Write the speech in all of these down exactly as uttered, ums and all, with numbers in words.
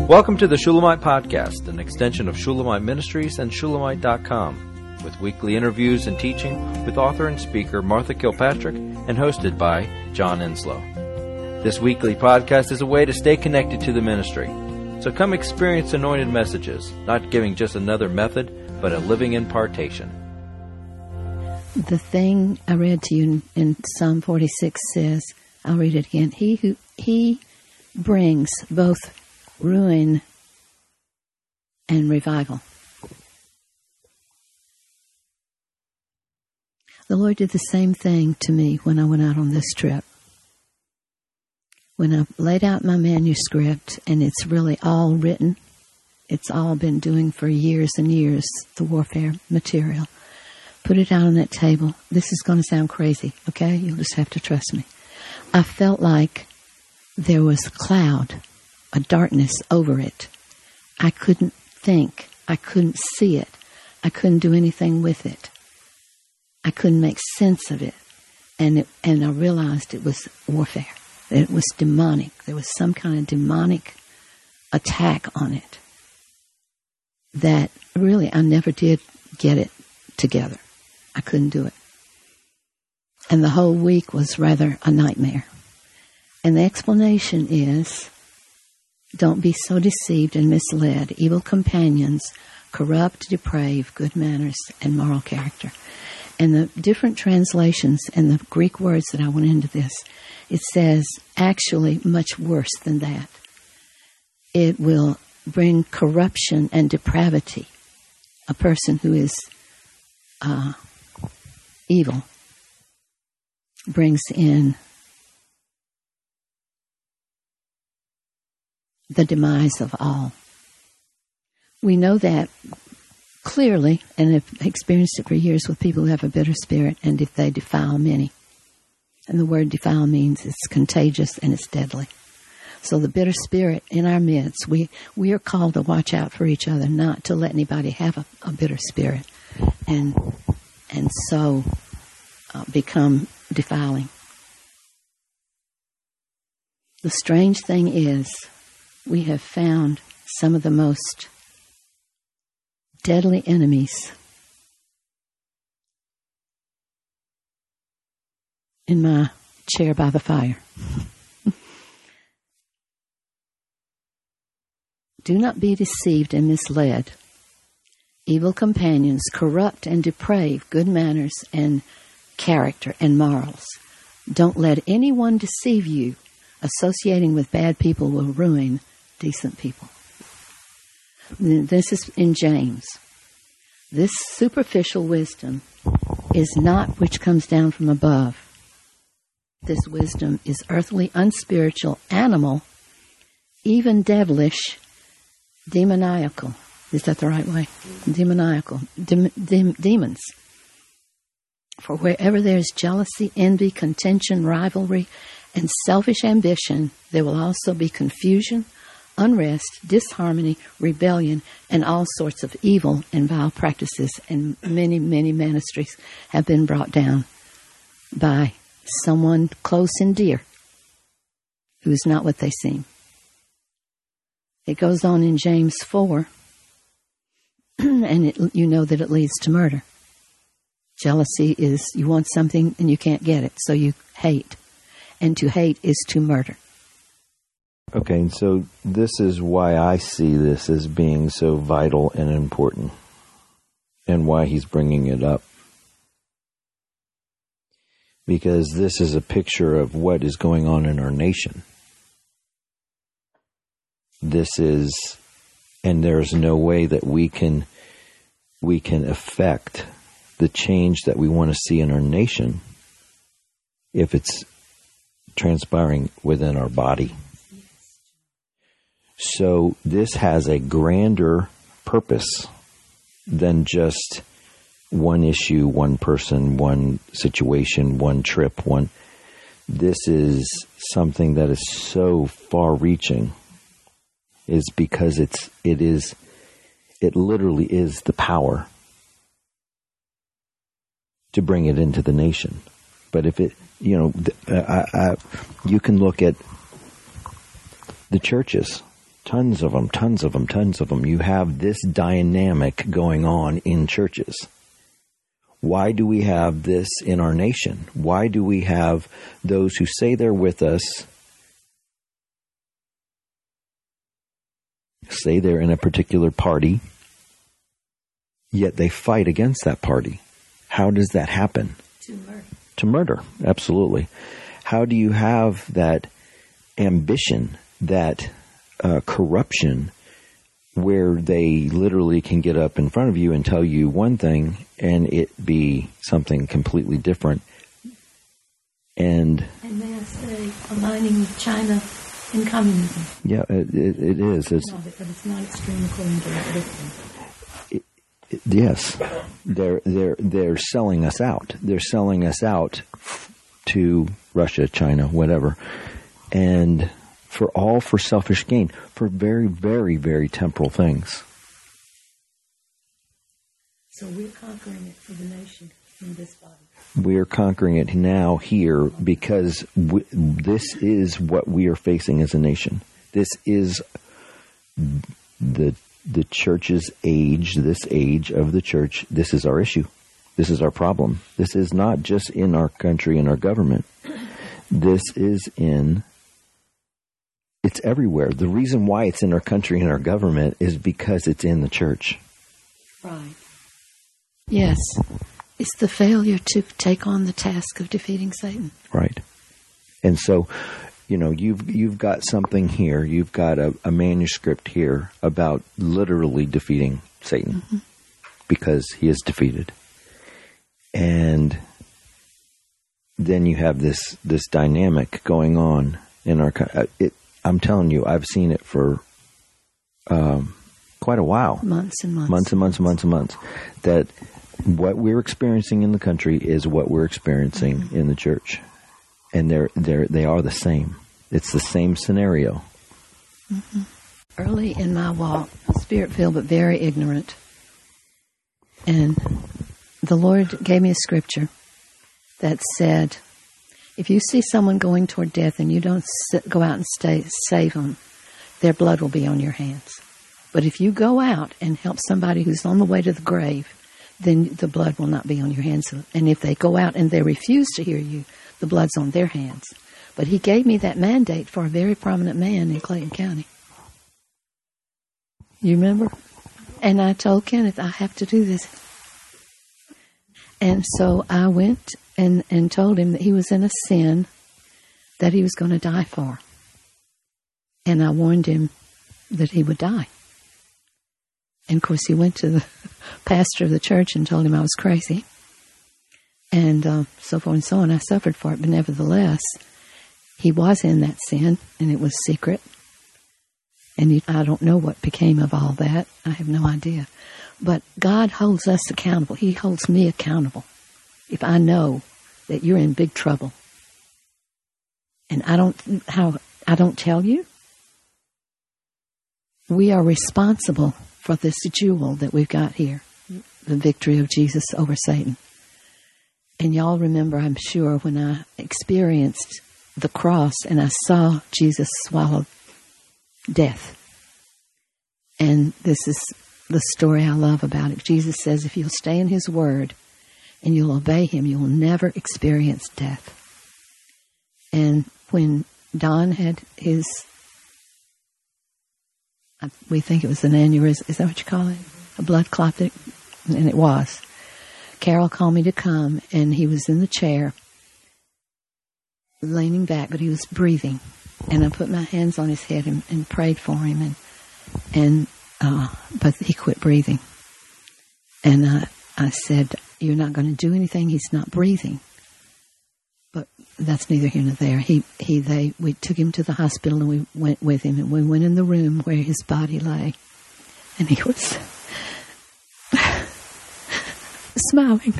Welcome to the Shulamite Podcast, an extension of Shulamite Ministries and Shulamite dot com, with weekly interviews and teaching with author and speaker Martha Kilpatrick and hosted by John Enslow. This weekly podcast is a way to stay connected to the ministry. So come experience anointed messages, not giving just another method, but a living impartation. The thing I read to you in, in Psalm forty-six says, I'll read it again, He who He brings both ruin and revival. The Lord did the same thing to me when I went out on this trip. When I laid out my manuscript, and it's really all written, it's all been doing for years and years, the warfare material, put it out on that table. This is going to sound crazy, okay? You'll just have to trust me. I felt like there was a cloud, a darkness over it. I couldn't think. I couldn't see it. I couldn't do anything with it. I couldn't make sense of it. And it, and I realized it was warfare. It was demonic. There was some kind of demonic attack on it that really I never did get it together. I couldn't do it. And the whole week was rather a nightmare. And the explanation is, don't be so deceived and misled. Evil companions corrupt, deprave good manners and moral character. And the different translations and the Greek words that I went into this, it says actually much worse than that. It will bring corruption and depravity. A person who is uh, evil brings in the demise of all. We know that clearly, and have experienced it for years with people who have a bitter spirit, and if they defile many. And the word defile means it's contagious and it's deadly. So the bitter spirit in our midst, we, we are called to watch out for each other, not to let anybody have a, a bitter spirit and and so uh, become defiling. The strange thing is, we have found some of the most deadly enemies in my chair by the fire. Do not be deceived and misled. Evil companions corrupt and deprave good manners and character and morals. Don't let anyone deceive you. Associating with bad people will ruin decent people. This is in James. This superficial wisdom is not which comes down from above. This wisdom is earthly, unspiritual, animal, even devilish, demoniacal. Is that the right way? Demoniacal. Dem- dem- demons. For wherever there is jealousy, envy, contention, rivalry, and selfish ambition, there will also be confusion, unrest, disharmony, rebellion, and all sorts of evil and vile practices. And many, many ministries have been brought down by someone close and dear who is not what they seem. It goes on in James four, and it, you know that it leads to murder. Jealousy is you want something and you can't get it, so you hate. And to hate is to murder. Okay, and so this is why I see this as being so vital and important, and why he's bringing it up. Because this is a picture of what is going on in our nation. This is, and there's no way that we can we can affect the change that we want to see in our nation if it's transpiring within our body. So this has a grander purpose than just one issue, one person, one situation, one trip, one. This is something that is so far-reaching, is because it's it is it literally is the power to bring it into the nation. But if it, you know, I, I, you can look at the churches Tons of them, tons of them, tons of them. You have this dynamic going on in churches. Why do we have this in our nation? Why do we have those who say they're with us, say they're in a particular party, yet they fight against that party? How does that happen? To murder. To murder, absolutely. How do you have that ambition, that uh, corruption, where they literally can get up in front of you and tell you one thing and it be something completely different? And and may I say, aligning with China and communism. Yeah, it, it, it is. It's, no, but it's not extreme according to that. It, it, yes, they're they're they're selling us out. They're selling us out to Russia, China, whatever, and for all for selfish gain, for very, very, very temporal things. So we're conquering it for the nation in this body. We're conquering it now here because w- this is what we are facing as a nation. This is the the church's age, this age of the church. This is our issue. This is our problem. This is not just in our country and our government. This is in, it's everywhere. The reason why it's in our country and our government is because it's in the church. Right. Yes. It's the failure to take on the task of defeating Satan. Right. And so, you know, you've you've got something here. You've got a, a manuscript here about literally defeating Satan, mm-hmm. because he is defeated. And then you have this this dynamic going on in our. It, I'm telling you, I've seen it for um, quite a while. Months and months. Months and months and months and months. That what we're experiencing in the country is what we're experiencing mm-hmm. in the church. And they're, they're, they are the same. It's the same scenario. Mm-hmm. Early in my walk, spirit-filled but very ignorant. And the Lord gave me a scripture that said, if you see someone going toward death and you don't sit, go out and stay, save them, their blood will be on your hands. But if you go out and help somebody who's on the way to the grave, then the blood will not be on your hands. And if they go out and they refuse to hear you, the blood's on their hands. But he gave me that mandate for a very prominent man in Clayton County. You remember? And I told Kenneth, I have to do this. And so I went and, and told him that he was in a sin that he was going to die for. And I warned him that he would die. And, of course, he went to the pastor of the church and told him I was crazy. And uh, so forth and so on. I suffered for it, but nevertheless, he was in that sin, and it was secret. And you, I don't know what became of all that. I have no idea. But God holds us accountable. He holds me accountable if I know that you're in big trouble. And I don't how I don't tell you. We are responsible for this jewel that we've got here, the victory of Jesus over Satan. And y'all remember, I'm sure, when I experienced the cross and I saw Jesus swallow death. And this is the story I love about it. Jesus says if you'll stay in his word and you'll obey him, you'll never experience death. And when Don had his, we think it was an aneurysm, is that what you call it? A blood clot, that, and it was. Carol called me to come, and he was in the chair, leaning back, but he was breathing. And I put my hands on his head and, and prayed for him, and and uh, but he quit breathing. And I, I said, "You're not going to do anything. He's not breathing." But that's neither here nor there. He he they we took him to the hospital, and we went with him, and we went in the room where his body lay, and he was smiling.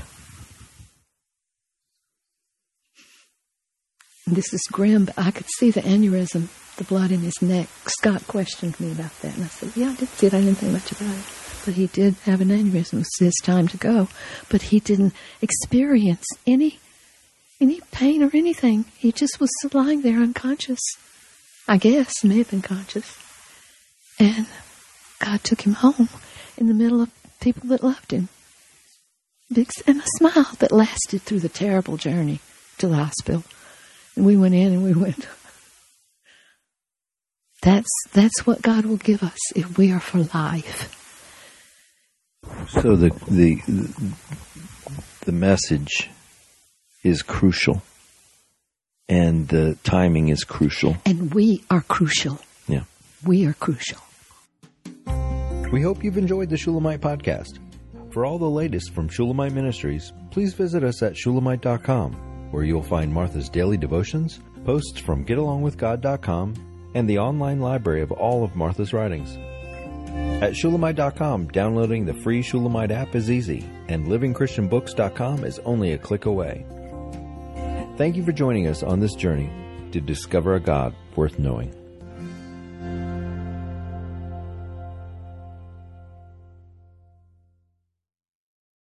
This is grim, but I could see the aneurysm, the blood in his neck. Scott questioned me about that, and I said, yeah, I didn't see it. I didn't think much about it. But he did have an aneurysm. It was his time to go. But he didn't experience any any pain or anything. He just was lying there unconscious. I guess, may have been conscious. And God took him home in the middle of people that loved him. Big, and a smile that lasted through the terrible journey to the hospital. And we went in and we went, that's, that's what God will give us if we are for life. So the, the, the message is crucial. And the timing is crucial. And we are crucial. Yeah. We are crucial. We hope you've enjoyed the Shulamite podcast. For all the latest from Shulamite Ministries, please visit us at shulamite dot com, where you'll find Martha's daily devotions, posts from get along with god dot com, and the online library of all of Martha's writings. At shulamite dot com, downloading the free Shulamite app is easy, and living christian books dot com is only a click away. Thank you for joining us on this journey to discover a God worth knowing.